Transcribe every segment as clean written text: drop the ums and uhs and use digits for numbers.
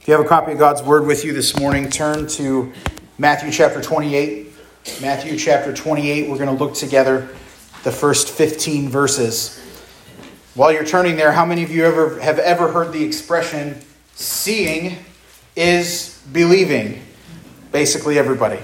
If you have a copy of God's Word with you this morning, turn to Matthew chapter 28. Matthew chapter 28, we're going to look together the first 15 verses. While you're turning there, how many of you have ever heard the expression, seeing is believing? Basically everybody.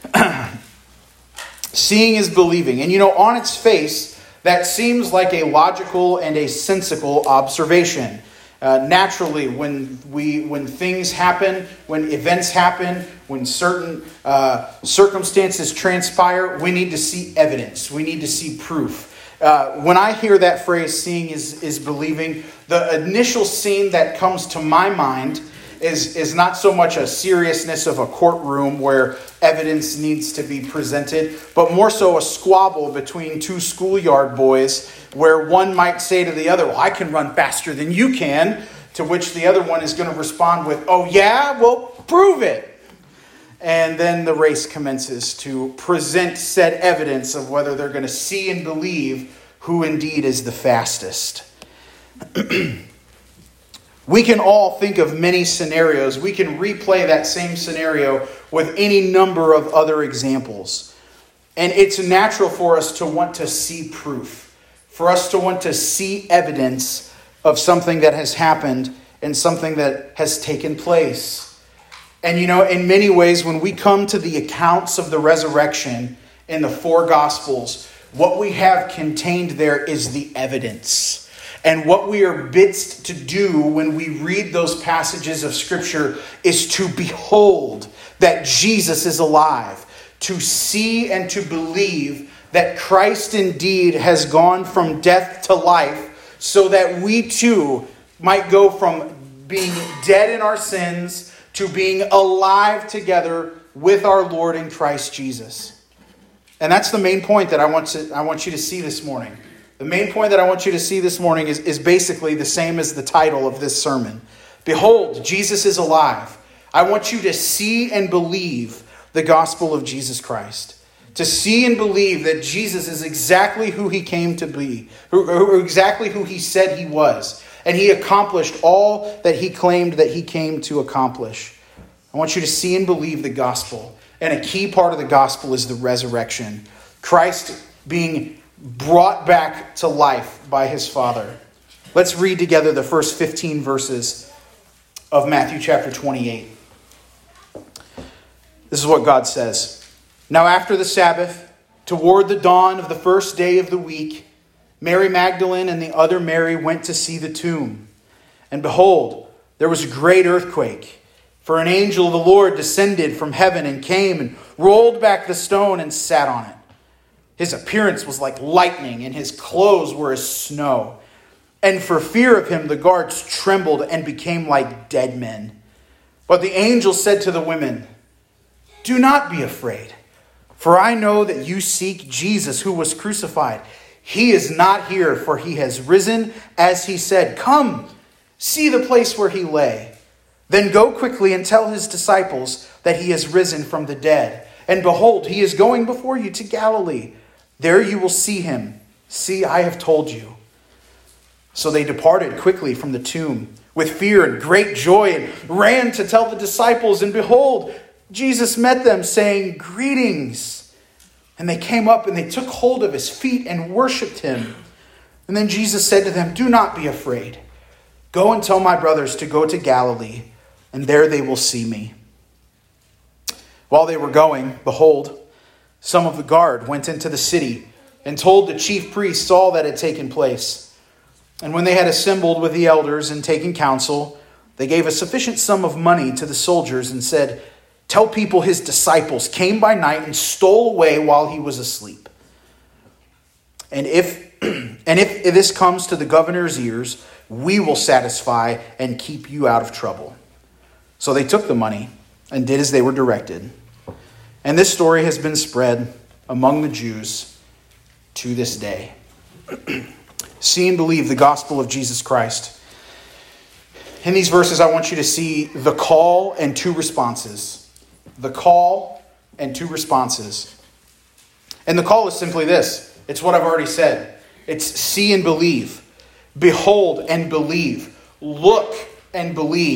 Seeing is believing. And on its face, that seems like a logical and a sensical observation. Naturally, when things happen, when events happen, when certain circumstances transpire, we need to see evidence. We need to see proof. When I hear that phrase, seeing is believing, the initial scene that comes to my mind is not so much a seriousness of a courtroom where evidence needs to be presented, but more so a squabble between two schoolyard boys where one might say to the other, well, I can run faster than you can, to which the other one is going to respond with, oh yeah, well, prove it. And then the race commences to present said evidence of whether they're going to see and believe who indeed is the fastest. We can all think of many scenarios. We can replay that same scenario with any number of other examples. And it's natural for us to want to see proof, for us to want to see evidence of something that has happened and something that has taken place. And in many ways, when we come to the accounts of the resurrection in the four Gospels, what we have contained there is the evidence. And what we are bid to do when we read those passages of Scripture is to behold that Jesus is alive, to see and to believe that Christ indeed has gone from death to life, so that we too might go from being dead in our sins to being alive together with our Lord in Christ Jesus. And that's the main point that I want you to see this morning. The main point that I want you to see this morning is basically the same as the title of this sermon. Behold, Jesus is alive. I want you to see and believe the gospel of Jesus Christ. To see and believe that Jesus is exactly who he came to be, or exactly who he said he was. And he accomplished all that he claimed that he came to accomplish. I want you to see and believe the gospel. And a key part of the gospel is the resurrection. Christ being brought back to life by his Father. Let's read together the first 15 verses of Matthew chapter 28. This is what God says. Now after the Sabbath, toward the dawn of the first day of the week, Mary Magdalene and the other Mary went to see the tomb. And behold, there was a great earthquake. For an angel of the Lord descended from heaven and came and rolled back the stone and sat on it. His appearance was like lightning, and his clothes were as snow. And for fear of him, the guards trembled and became like dead men. But the angel said to the women, do not be afraid, for I know that you seek Jesus who was crucified. He is not here, for he has risen, as he said. Come, see the place where he lay. Then go quickly and tell his disciples that he has risen from the dead. And behold, he is going before you to Galilee. There you will see him. See, I have told you. So they departed quickly from the tomb with fear and great joy and ran to tell the disciples. And behold, Jesus met them, saying, greetings. And they came up and they took hold of his feet and worshipped him. And then Jesus said to them, do not be afraid. Go and tell my brothers to go to Galilee, and there they will see me. While they were going, behold, some of the guard went into the city and told the chief priests all that had taken place. And when they had assembled with the elders and taken counsel, they gave a sufficient sum of money to the soldiers and said, tell people his disciples came by night and stole away while he was asleep. And if this comes to the governor's ears, we will satisfy and keep you out of trouble. So they took the money and did as they were directed. And this story has been spread among the Jews to this day. See and believe the gospel of Jesus Christ. In these verses, I want you to see the call and two responses. The call and two responses. And the call is simply this. It's what I've already said. It's see and believe. Behold and believe. Look and believe.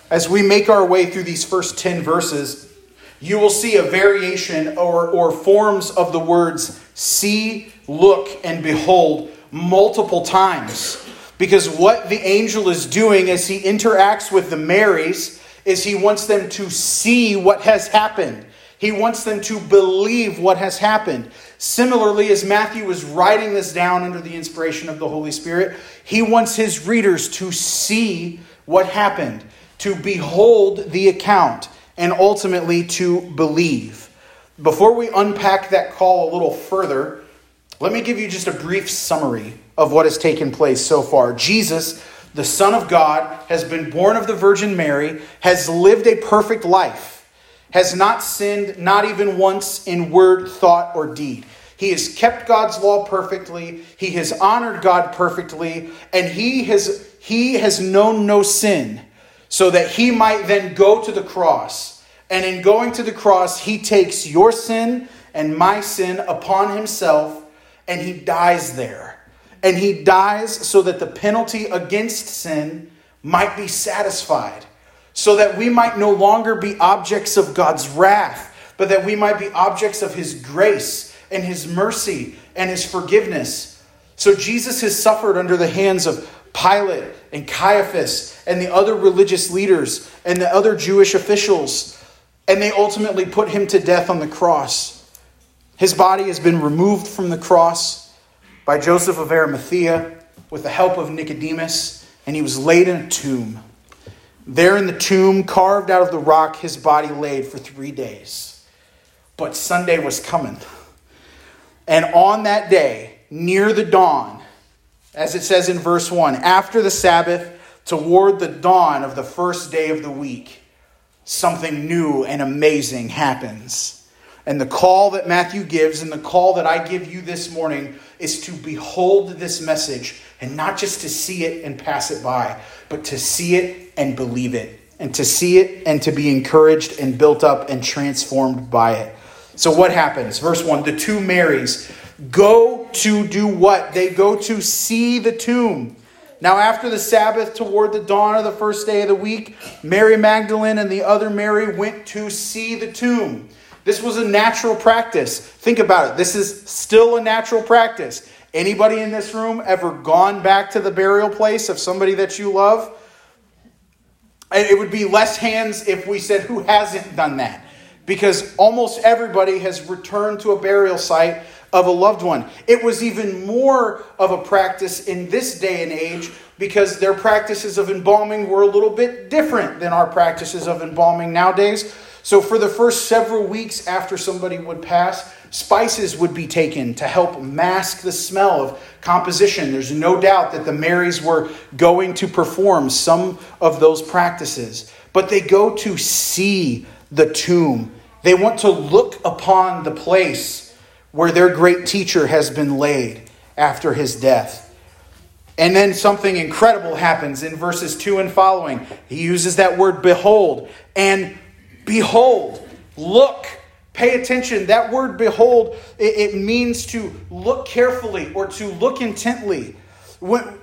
As we make our way through these first 10 verses, you will see a variation or forms of the words see, look, and behold multiple times. Because what the angel is doing as he interacts with the Marys is he wants them to see what has happened. He wants them to believe what has happened. Similarly, as Matthew is writing this down under the inspiration of the Holy Spirit, he wants his readers to see what happened, to behold the account, and ultimately to believe. Before we unpack that call a little further, let me give you just a brief summary of what has taken place so far. Jesus, the Son of God, has been born of the Virgin Mary, has lived a perfect life, has not sinned, not even once in word, thought, or deed. He has kept God's law perfectly. He has honored God perfectly. And he has known no sin, so that he might then go to the cross. And in going to the cross, he takes your sin and my sin upon himself, and he dies there. And he dies so that the penalty against sin might be satisfied, so that we might no longer be objects of God's wrath, but that we might be objects of his grace and his mercy and his forgiveness. So Jesus has suffered under the hands of Pilate and Caiaphas and the other religious leaders and the other Jewish officials, and they ultimately put him to death on the cross. His body has been removed from the cross by Joseph of Arimathea with the help of Nicodemus, and he was laid in a tomb. There in the tomb, carved out of the rock, his body laid for 3 days. But Sunday was coming. And on that day, near the dawn, as it says in verse 1, after the Sabbath, toward the dawn of the first day of the week, something new and amazing happens. And the call that Matthew gives and the call that I give you this morning is to behold this message, and not just to see it and pass it by, but to see it and believe it, and to see it and to be encouraged and built up and transformed by it. So what happens? Verse 1, the two Marys go to do what? They go to see the tomb. Now after the Sabbath, toward the dawn of the first day of the week, Mary Magdalene and the other Mary went to see the tomb. This was a natural practice. Think about it. This is still a natural practice. Anybody in this room ever gone back to the burial place of somebody that you love? It would be less hands if we said who hasn't done that, because almost everybody has returned to a burial site of a loved one. It was even more of a practice in this day and age because their practices of embalming were a little bit different than our practices of embalming nowadays. So for the first several weeks after somebody would pass, spices would be taken to help mask the smell of composition. There's no doubt that the Marys were going to perform some of those practices. But they go to see the tomb. They want to look upon the place where their great teacher has been laid after his death. And then something incredible happens in verses 2 and following. He uses that word behold. And behold, look, pay attention. That word behold, it means to look carefully or to look intently. Have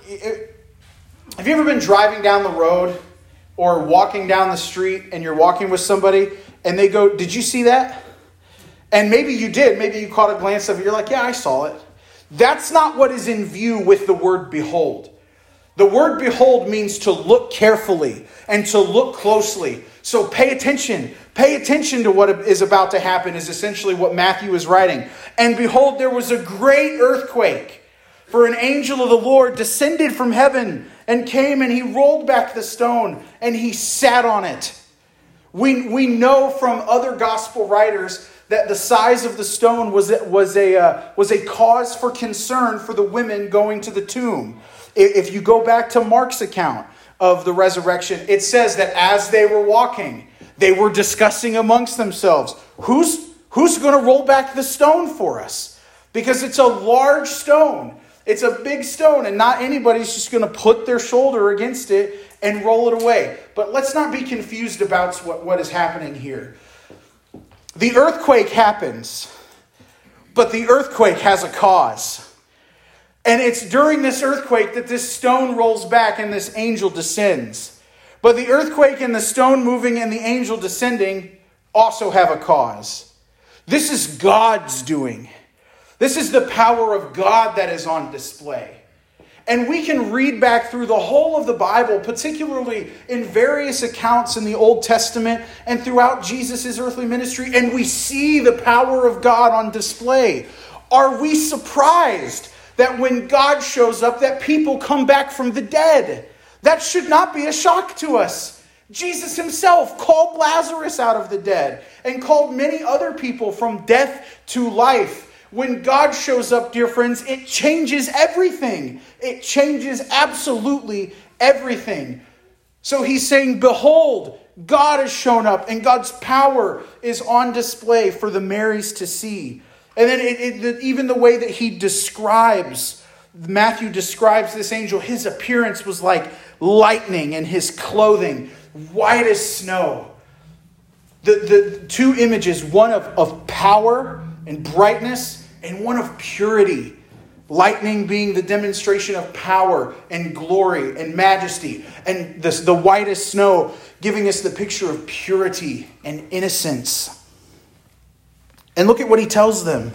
you ever been driving down the road or walking down the street and you're walking with somebody and they go, "Did you see that?" And maybe you did. Maybe you caught a glance of it. You're like, "Yeah, I saw it." That's not what is in view with the word behold. The word behold means to look carefully and to look closely. So pay attention. Pay attention to what is about to happen is essentially what Matthew is writing. And behold, there was a great earthquake. For an angel of the Lord descended from heaven and came, and he rolled back the stone and he sat on it. We know from other gospel writers that the size of the stone was a cause for concern for the women going to the tomb. If you go back to Mark's account of the resurrection, it says that as they were walking, they were discussing amongst themselves, who's going to roll back the stone for us? Because it's a large stone. It's a big stone, and not anybody's just going to put their shoulder against it and roll it away. But let's not be confused about what is happening here. The earthquake happens, but the earthquake has a cause. And it's during this earthquake that this stone rolls back and this angel descends. But the earthquake and the stone moving and the angel descending also have a cause. This is God's doing. This is the power of God that is on display. And we can read back through the whole of the Bible, particularly in various accounts in the Old Testament and throughout Jesus' earthly ministry, and we see the power of God on display. Are we surprised that when God shows up, that people come back from the dead? That should not be a shock to us. Jesus himself called Lazarus out of the dead and called many other people from death to life. When God shows up, dear friends, it changes everything. It changes absolutely everything. So he's saying, behold, God has shown up and God's power is on display for the Marys to see. And then even the way that Matthew describes this angel, his appearance was like lightning and his clothing white as snow. The two images, one of power and brightness, and one of purity. Lightning being the demonstration of power and glory and majesty. And the white as snow giving us the picture of purity and innocence. And look at what he tells them.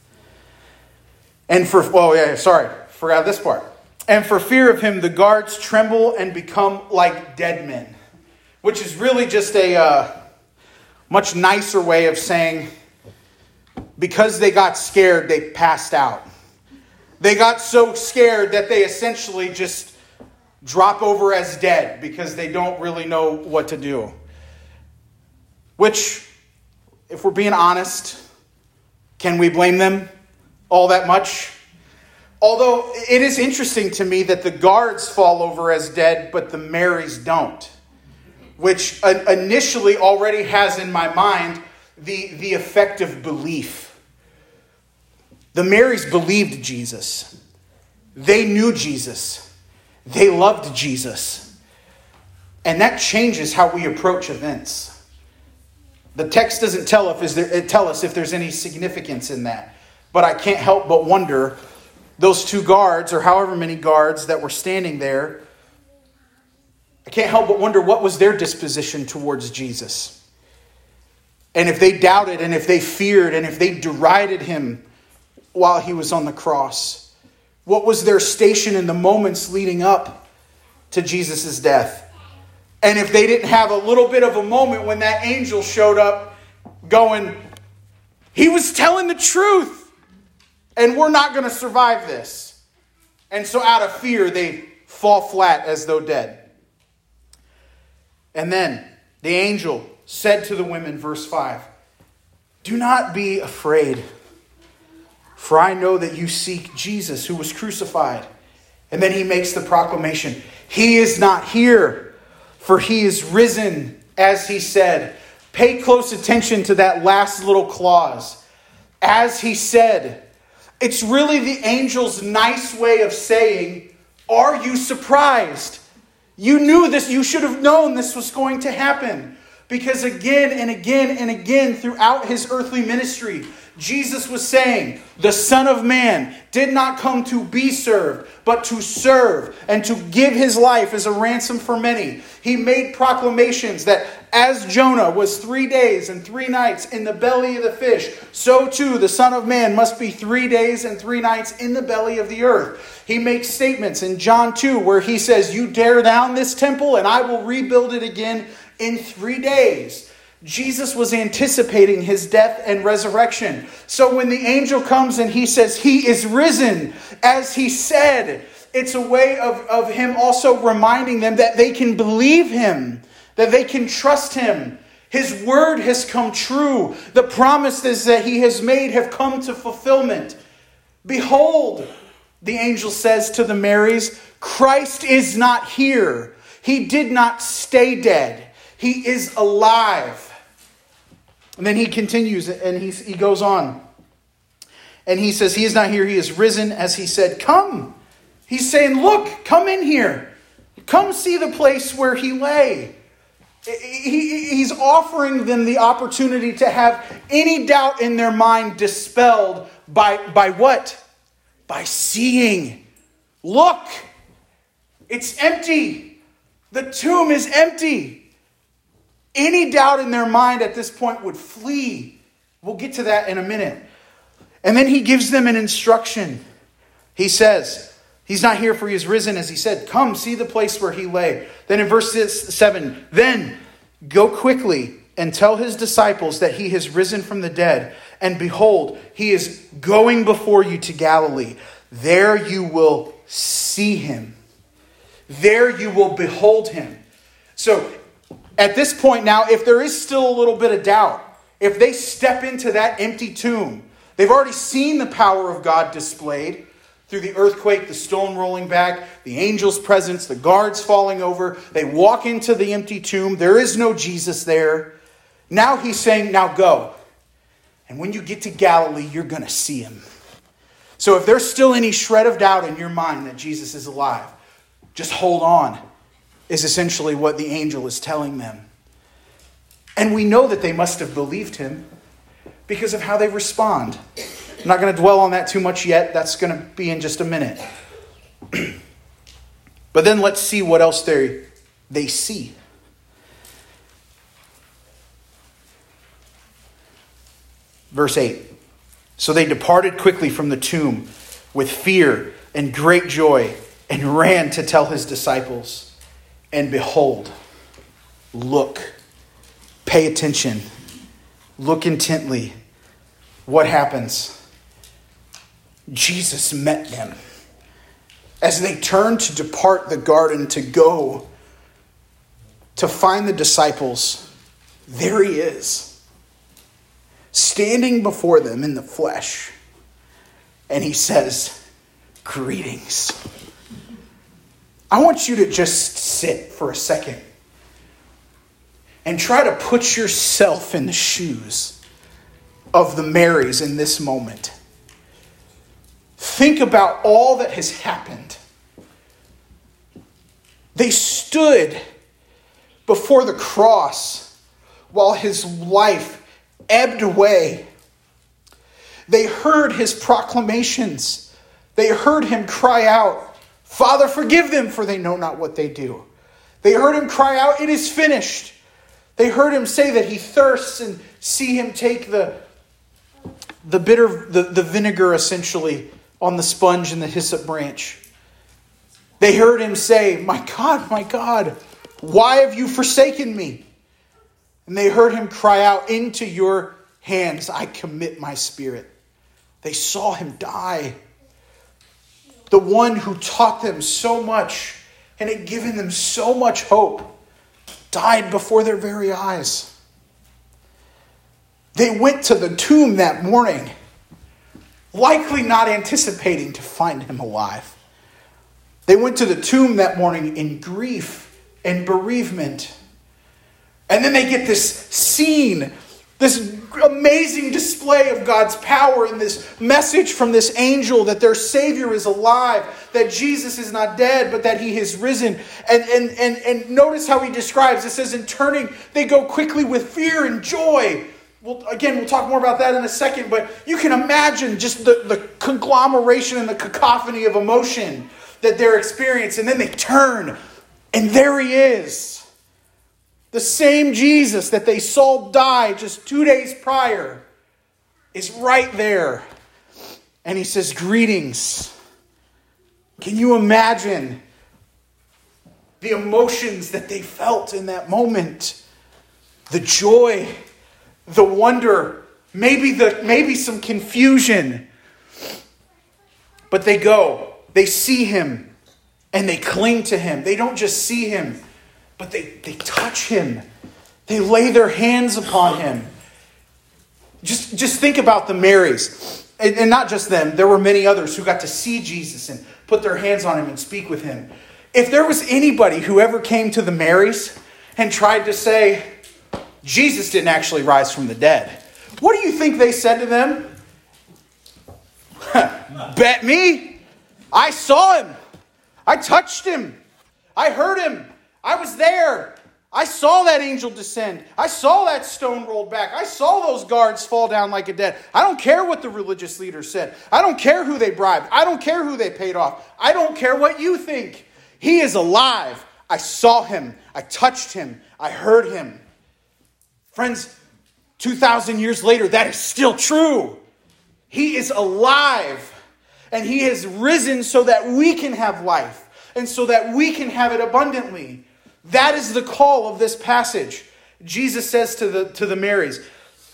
Forgot this part. And for fear of him, the guards tremble and become like dead men. Which is really just a much nicer way of saying, because they got scared, they passed out. They got so scared that they essentially just drop over as dead because they don't really know what to do. Which, if we're being honest, can we blame them all that much? Although it is interesting to me that the guards fall over as dead, but the Marys don't. Which initially already has in my mind the effect of belief. The Marys believed Jesus. They knew Jesus. They loved Jesus. And that changes how we approach events. The text doesn't tell us if there's any significance in that. But I can't help but wonder, those two guards, or however many guards that were standing there, I can't help but wonder what was their disposition towards Jesus. And if they doubted, and if they feared, and if they derided him while he was on the cross. What was their station in the moments leading up to Jesus' death? And if they didn't have a little bit of a moment when that angel showed up going, he was telling the truth, and we're not going to survive this. And so out of fear, they fall flat as though dead. And then the angel said to the women, verse 5, do not be afraid. For I know that you seek Jesus who was crucified. And then he makes the proclamation. He is not here, for he is risen, as he said. Pay close attention to that last little clause. As he said. It's really the angel's nice way of saying, are you surprised? You knew this. You should have known this was going to happen. Because again and again and again throughout his earthly ministry, Jesus was saying, the Son of Man did not come to be served, but to serve and to give his life as a ransom for many. He made proclamations that as Jonah was 3 days and 3 nights in the belly of the fish, so too the Son of Man must be 3 days and 3 nights in the belly of the earth. He makes statements in John 2 where he says, you tear down this temple and I will rebuild it again in 3 days. Jesus was anticipating his death and resurrection. So when the angel comes and he says he is risen, as he said, it's a way of him also reminding them that they can believe him, that they can trust him. His word has come true. The promises that he has made have come to fulfillment. Behold, the angel says to the Marys, Christ is not here. He did not stay dead. He is alive. And then he continues and he goes on. And he says, he is not here. He is risen, as he said. Come. He's saying, look, come in here. Come see the place where he lay. He's offering them the opportunity to have any doubt in their mind dispelled by what? By seeing. Look, it's empty. The tomb is empty. Any doubt in their mind at this point would flee. We'll get to that in a minute. And then he gives them an instruction. He says, he's not here for he is risen, as he said. Come, see the place where he lay. Then in verse 7, then go quickly and tell his disciples that he has risen from the dead. And behold, he is going before you to Galilee. There you will see him. There you will behold him. So at this point now, if there is still a little bit of doubt, if they step into that empty tomb, they've already seen the power of God displayed through the earthquake, the stone rolling back, the angel's presence, the guards falling over. They walk into the empty tomb. There is no Jesus there. Now he's saying, now go. And when you get to Galilee, you're going to see him. So if there's still any shred of doubt in your mind that Jesus is alive, just hold on, is essentially what the angel is telling them. And we know that they must have believed him because of how they respond. I'm not going to dwell on that too much yet. That's going to be in just a minute. But then let's see what else they see. Verse 8. So they departed quickly from the tomb with fear and great joy and ran to tell his disciples. And behold, look, pay attention, look intently. What happens? Jesus met them. As they turned to depart the garden to go to find the disciples, there he is, standing before them in the flesh. And he says, greetings. I want you to just sit for a second and try to put yourself in the shoes of the Marys in this moment. Think about all that has happened. They stood before the cross while his life ebbed away. They heard his proclamations. They heard him cry out, Father, forgive them, for they know not what they do. They heard him cry out, it is finished. They heard him say that he thirsts and see him take the vinegar essentially on the sponge and the hyssop branch. They heard him say, my God, why have you forsaken me? And they heard him cry out, into your hands I commit my spirit. They saw him die. The one who taught them so much and had given them so much hope died before their very eyes. They went to the tomb that morning, likely not anticipating to find him alive. They went to the tomb that morning in grief and bereavement. And then they get this scene, this amazing display of God's power and this message from this angel that their Savior is alive, that Jesus is not dead, but that he has risen. And notice how he describes, it says in turning, they go quickly with fear and joy. We'll talk more about that in a second, but you can imagine just the conglomeration and the cacophony of emotion that they're experiencing. And then they turn, and there he is. The same Jesus that they saw die just 2 days prior is right there. And he says, greetings. Can you imagine the emotions that they felt in that moment? The joy, the wonder, maybe some confusion. But they go, they see him, and they cling to him. They don't just see him, but they touch him. They lay their hands upon him. Just think about the Marys. And not just them. There were many others who got to see Jesus and put their hands on him and speak with him. If there was anybody who ever came to the Marys and tried to say, Jesus didn't actually rise from the dead, what do you think they said to them? Bet me. I saw him. I touched him. I heard him. I was there. I saw that angel descend. I saw that stone rolled back. I saw those guards fall down like a dead. I don't care what the religious leaders said. I don't care who they bribed. I don't care who they paid off. I don't care what you think. He is alive. I saw him. I touched him. I heard him. Friends, 2,000 years later, that is still true. He is alive. And he has risen so that we can have life. And so that we can have it abundantly. That is the call of this passage. Jesus says to the Marys,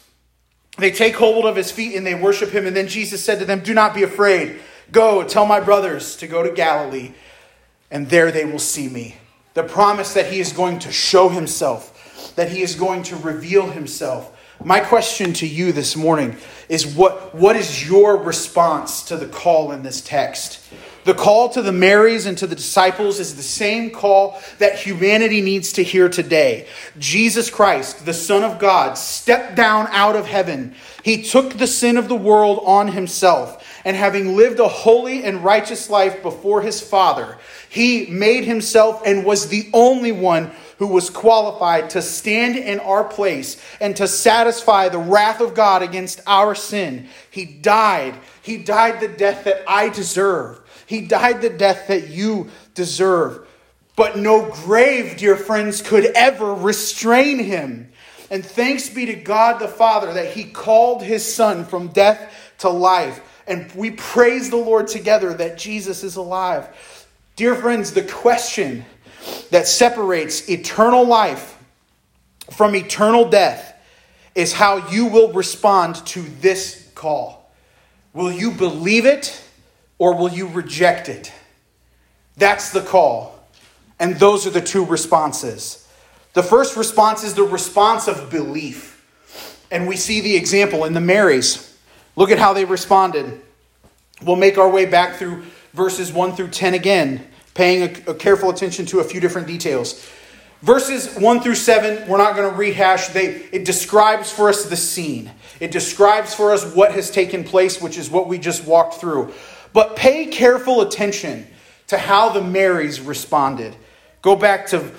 they take hold of his feet and they worship him. And then Jesus said to them, do not be afraid. Go, tell my brothers to go to Galilee, and there they will see me. The promise that he is going to show himself, that he is going to reveal himself. My question to you this morning is what is your response to the call in this text? The call to the Marys and to the disciples is the same call that humanity needs to hear today. Jesus Christ, the Son of God, stepped down out of heaven. He took the sin of the world on himself. And having lived a holy and righteous life before his Father, he made himself and was the only one who was qualified to stand in our place and to satisfy the wrath of God against our sin. He died. He died the death that I deserve. He died the death that you deserve. But no grave, dear friends, could ever restrain him. And thanks be to God the Father that he called his Son from death to life. And we praise the Lord together that Jesus is alive. Dear friends, the question that separates eternal life from eternal death is how you will respond to this call. Will you believe it or will you reject it? That's the call. And those are the two responses. The first response is the response of belief. And we see the example in the Marys. Look at how they responded. We'll make our way back through verses 1 through 10 again, paying a careful attention to a few different details. Verses 1 through 7, we're not going to rehash. It describes for us the scene. It describes for us what has taken place, which is what we just walked through. But pay careful attention to how the Marys responded. Go back to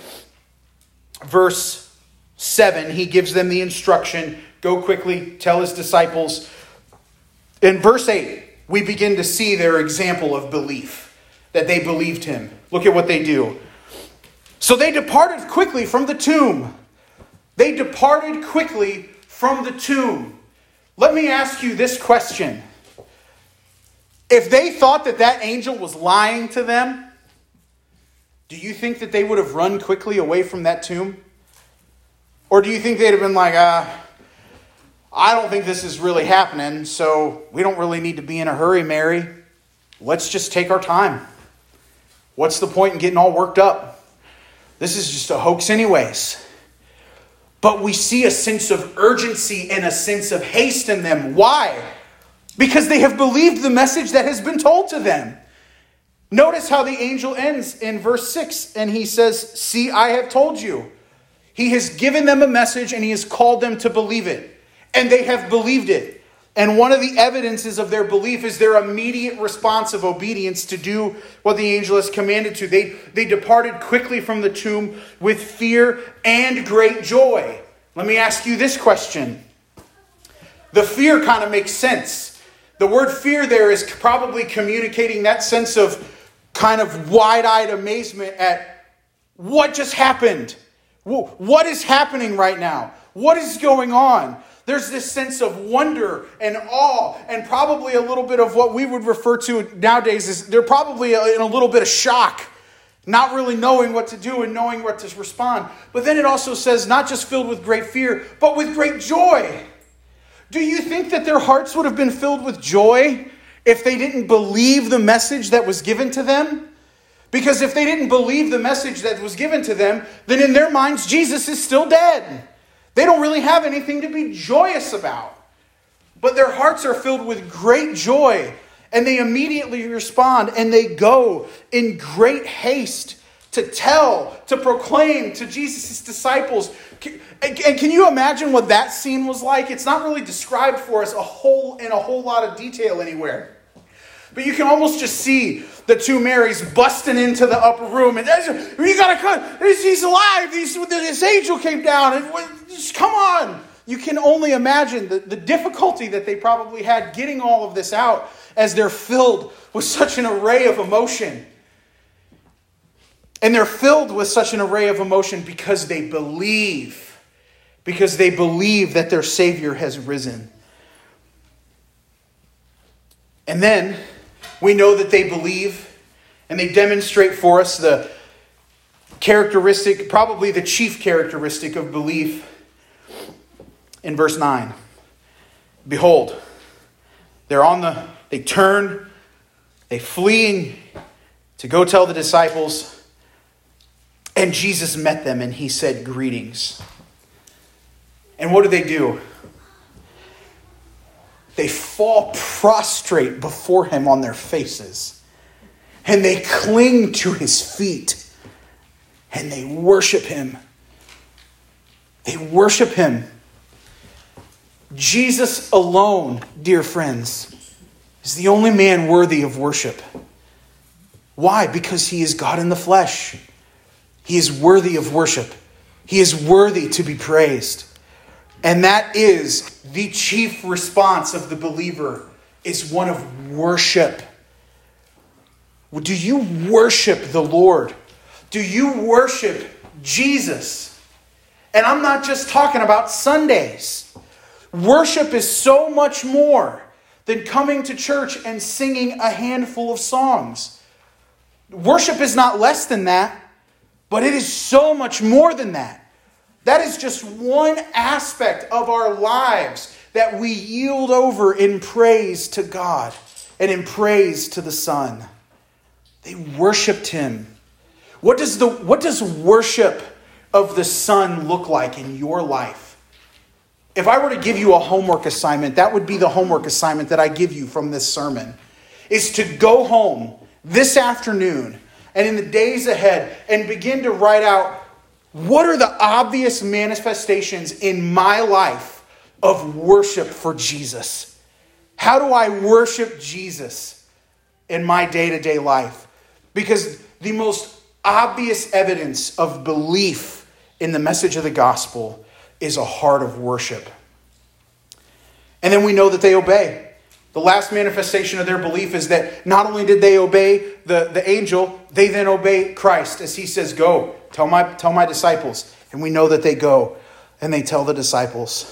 verse 7. He gives them the instruction. Go quickly, tell his disciples. In verse 8, we begin to see their example of belief, that they believed him. Look at what they do. So they departed quickly from the tomb. They departed quickly from the tomb. Let me ask you this question. If they thought that that angel was lying to them, do you think that they would have run quickly away from that tomb? Or do you think they'd have been like, I don't think this is really happening, so we don't really need to be in a hurry, Mary. Let's just take our time. What's the point in getting all worked up? This is just a hoax anyways. But we see a sense of urgency and a sense of haste in them. Why? Because they have believed the message that has been told to them. Notice how the angel ends in verse 6, and he says, see, I have told you. He has given them a message and he has called them to believe it. And they have believed it. And one of the evidences of their belief is their immediate response of obedience to do what the angel has commanded to. They departed quickly from the tomb with fear and great joy. Let me ask you this question. The fear kind of makes sense. The word fear there is probably communicating that sense of kind of wide-eyed amazement at what just happened. What is happening right now? What is going on? There's this sense of wonder and awe and probably a little bit of what we would refer to nowadays as they're probably in a little bit of shock, not really knowing what to do and knowing what to respond. But then it also says not just filled with great fear, but with great joy. Do you think that their hearts would have been filled with joy if they didn't believe the message that was given to them? Because if they didn't believe the message that was given to them, then in their minds, Jesus is still dead. They don't really have anything to be joyous about. But their hearts are filled with great joy. And they immediately respond. And they go in great haste to tell, to proclaim to Jesus' disciples. And can you imagine what that scene was like? It's not really described for us in a whole lot of detail anywhere. But you can almost just see the two Marys busting into the upper room. And you got to cut. He's alive. This angel came down. And just come on. You can only imagine the difficulty that they probably had getting all of this out as they're filled with such an array of emotion. And they're filled with such an array of emotion because they believe. Because they believe that their Savior has risen. And then we know that they believe, and they demonstrate for us the characteristic, probably the chief characteristic of belief in verse 9. Behold, they turn, they fleeing to go tell the disciples, and Jesus met them and he said, greetings. And what do? They fall prostrate before him on their faces. And they cling to his feet. And they worship him. They worship him. Jesus alone, dear friends, is the only man worthy of worship. Why? Because he is God in the flesh. He is worthy of worship. He is worthy to be praised. And that is the chief response of the believer, is one of worship. Do you worship the Lord? Do you worship Jesus? And I'm not just talking about Sundays. Worship is so much more than coming to church and singing a handful of songs. Worship is not less than that, but it is so much more than that. That is just one aspect of our lives that we yield over in praise to God and in praise to the Son. They worshiped him. What does worship of the Son look like in your life? If I were to give you a homework assignment, that would be the homework assignment that I give you from this sermon, is to go home this afternoon and in the days ahead and begin to write out, what are the obvious manifestations in my life of worship for Jesus? How do I worship Jesus in my day-to-day life? Because the most obvious evidence of belief in the message of the gospel is a heart of worship. And then we know that they obey. The last manifestation of their belief is that not only did they obey the angel, they then obey Christ as he says, go, tell my disciples. And we know that they go and they tell the disciples.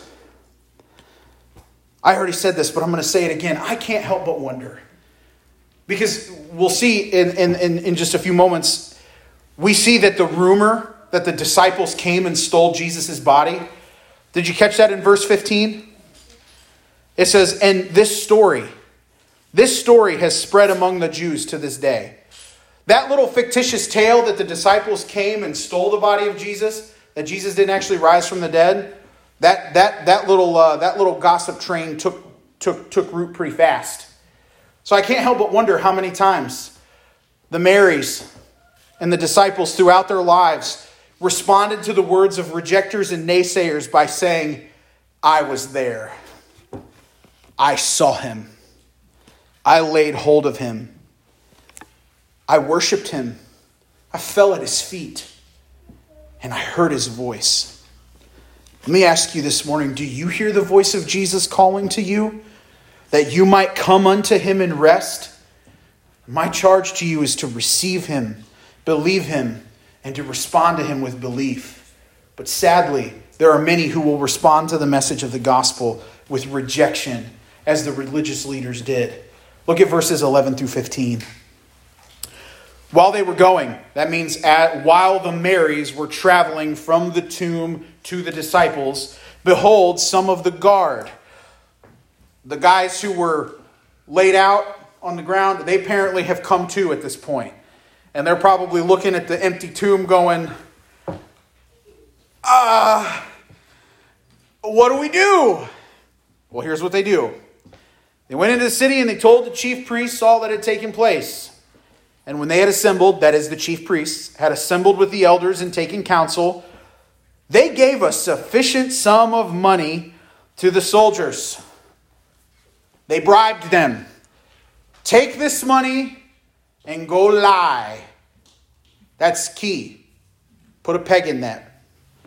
I already said this, but I'm going to say it again. I can't help but wonder. Because we'll see in just a few moments, we see that the rumor that the disciples came and stole Jesus' body. Did you catch that in verse 15? It says, and this story has spread among the Jews to this day. That little fictitious tale that the disciples came and stole the body of Jesus, that Jesus didn't actually rise from the dead, that little gossip train took root pretty fast. So I can't help but wonder how many times the Marys and the disciples throughout their lives responded to the words of rejectors and naysayers by saying, I was there. I saw him. I laid hold of him. I worshiped him. I fell at his feet. And I heard his voice. Let me ask you this morning, do you hear the voice of Jesus calling to you? That you might come unto him and rest? My charge to you is to receive him, believe him, and to respond to him with belief. But sadly, there are many who will respond to the message of the gospel with rejection, as the religious leaders did. Look at verses 11 through 15. While they were going, that means while the Marys were traveling from the tomb to the disciples, behold, some of the guard, the guys who were laid out on the ground, they apparently have come to at this point. And they're probably looking at the empty tomb going, what do we do? Well, here's what they do. They went into the city and they told the chief priests all that had taken place. And when they had assembled, that is the chief priests, had assembled with the elders and taken counsel, they gave a sufficient sum of money to the soldiers. They bribed them. Take this money and go lie. That's key. Put a peg in that.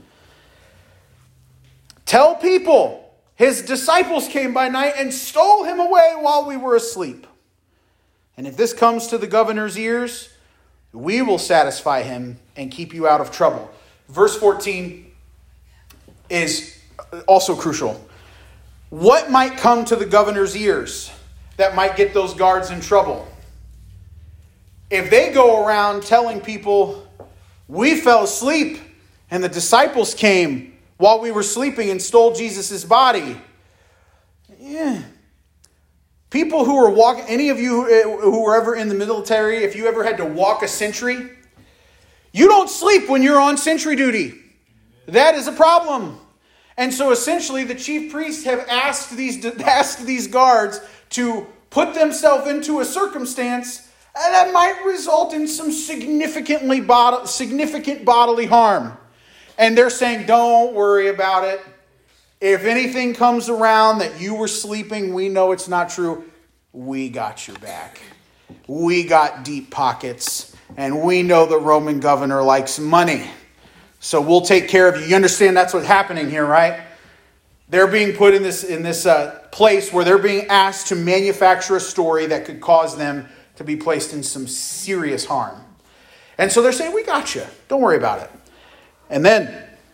Tell people his disciples came by night and stole him away while we were asleep. And if this comes to the governor's ears, We will satisfy him and keep you out of trouble. Verse 14 is also crucial. What might come to the governor's ears that might get those guards in trouble? If they go around telling people, we fell asleep and the disciples came while we were sleeping and stole Jesus' body. Yeah. People who are walking, any of you who were ever in the military, if you ever had to walk a sentry, you don't sleep when you're on sentry duty. That is a problem. And so essentially the chief priests have asked these guards to put themselves into a circumstance that might result in some significant bodily harm. And they're saying, don't worry about it. If anything comes around that you were sleeping, we know it's not true. We got your back. We got deep pockets. And we know the Roman governor likes money. So we'll take care of you. You understand that's what's happening here, right? They're being put in this place where they're being asked to manufacture a story that could cause them to be placed in some serious harm. And so they're saying, we got you. Don't worry about it. And then,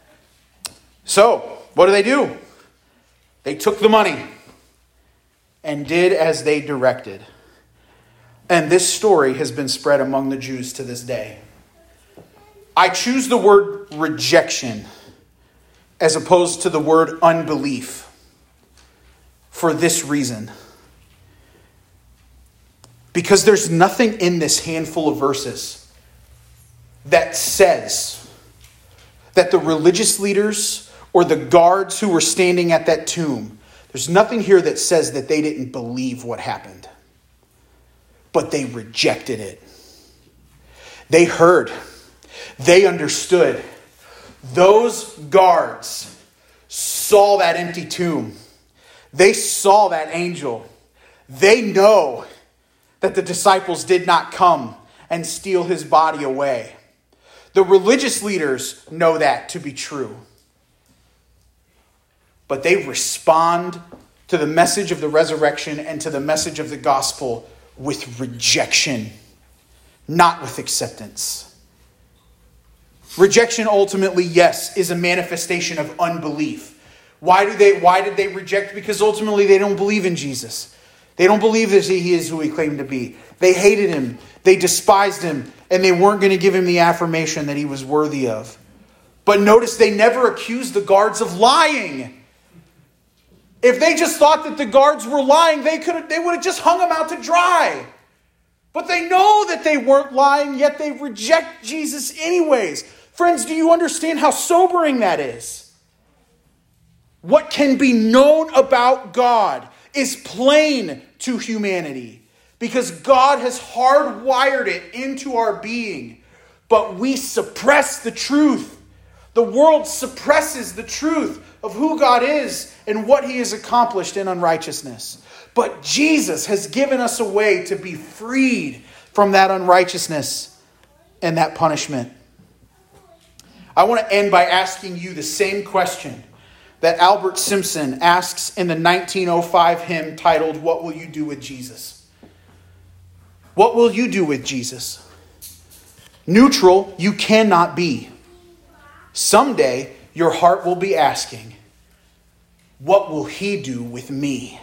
so what do? They took the money and did as they directed. And this story has been spread among the Jews to this day. I choose the word rejection as opposed to the word unbelief for this reason. Because there's nothing in this handful of verses that says that the religious leaders or the guards who were standing at that tomb, there's nothing here that says that they didn't believe what happened. But they rejected it. They heard. They understood. Those guards saw that empty tomb. They saw that angel. They know that the disciples did not come and steal his body away. The religious leaders know that to be true. But they respond to the message of the resurrection and to the message of the gospel with rejection, not with acceptance. Rejection ultimately, yes, is a manifestation of unbelief. Why did they reject? Because ultimately they don't believe in Jesus. They don't believe that he is who he claimed to be. They hated him. They despised him. And they weren't going to give him the affirmation that he was worthy of. But notice they never accused the guards of lying. If they just thought that the guards were lying, they would have just hung them out to dry. But they know that they weren't lying, yet they reject Jesus anyways. Friends, do you understand how sobering that is? What can be known about God is plain to humanity because God has hardwired it into our being. But we suppress the truth. The world suppresses the truth of who God is and what he has accomplished in unrighteousness. But Jesus has given us a way to be freed from that unrighteousness and that punishment. I want to end by asking you the same question that Albert Simpson asks in the 1905 hymn titled, "What Will You Do with Jesus?" What will you do with Jesus? Neutral you cannot be. Someday your heart will be asking, what will he do with me?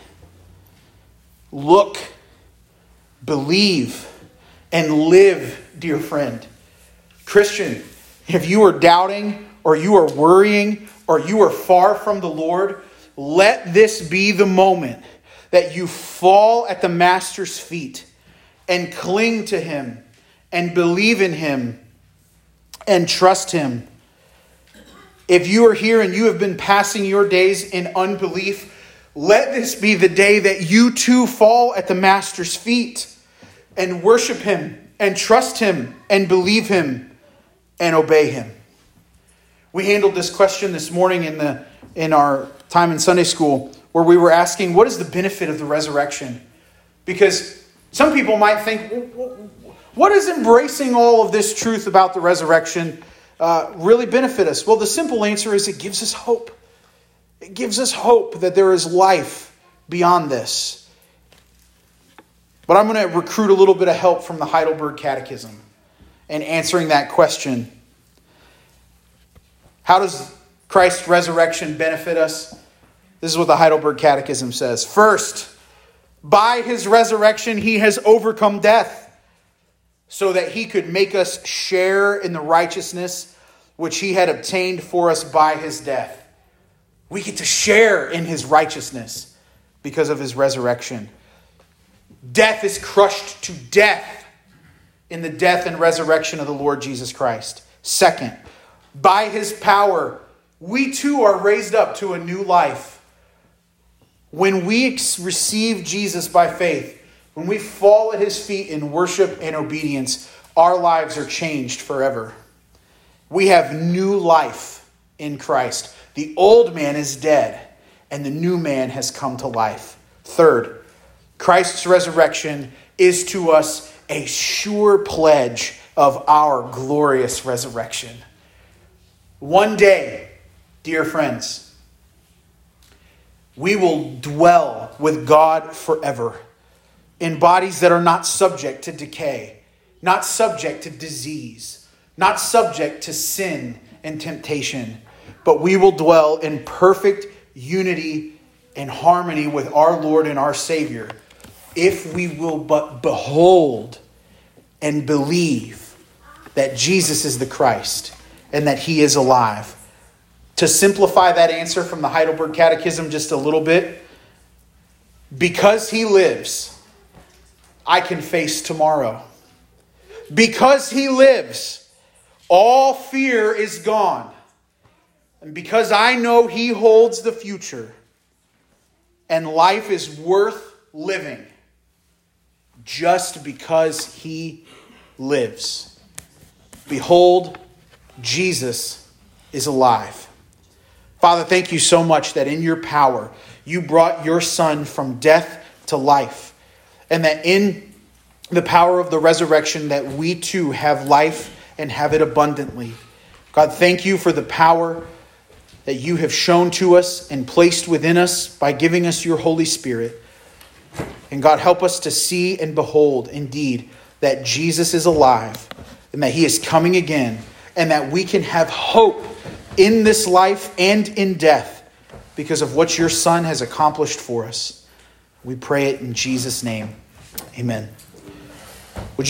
Look, believe, and live, dear friend. Christian, if you are doubting or you are worrying or you are far from the Lord, let this be the moment that you fall at the Master's feet and cling to him and believe in him and trust him. If you are here and you have been passing your days in unbelief, let this be the day that you too fall at the Master's feet and worship him and trust him and believe him and obey him. We handled this question this morning in our time in Sunday school where we were asking, what is the benefit of the resurrection? Because some people might think, what does embracing all of this truth about the resurrection really benefit us? Well, the simple answer is it gives us hope. It gives us hope that there is life beyond this. But I'm going to recruit a little bit of help from the Heidelberg Catechism. and answering that question. How does Christ's resurrection benefit us? This is what the Heidelberg Catechism says. First, by his resurrection, he has overcome death so that he could make us share in the righteousness which he had obtained for us by his death. We get to share in his righteousness because of his resurrection. Death is crushed to death in the death and resurrection of the Lord Jesus Christ. Second, by his power, we too are raised up to a new life. When we receive Jesus by faith, when we fall at his feet in worship and obedience, our lives are changed forever. We have new life in Christ. The old man is dead, and the new man has come to life. Third, Christ's resurrection is to us a sure pledge of our glorious resurrection. One day, dear friends, we will dwell with God forever in bodies that are not subject to decay, not subject to disease, not subject to sin and temptation, but we will dwell in perfect unity and harmony with our Lord and our Savior if we will but behold and believe that Jesus is the Christ and that he is alive. To simplify that answer from the Heidelberg Catechism just a little bit, because he lives, I can face tomorrow. Because he lives, all fear is gone. And because I know he holds the future, and life is worth living just because he lives. Behold, Jesus is alive. Father, thank you so much that in your power, you brought your Son from death to life. And that in the power of the resurrection, that we too have life and have it abundantly. God, thank you for the power that you have shown to us and placed within us by giving us your Holy Spirit. And God, help us to see and behold indeed that Jesus is alive and that he is coming again, and that we can have hope in this life and in death because of what your Son has accomplished for us. We pray it in Jesus' name. Amen.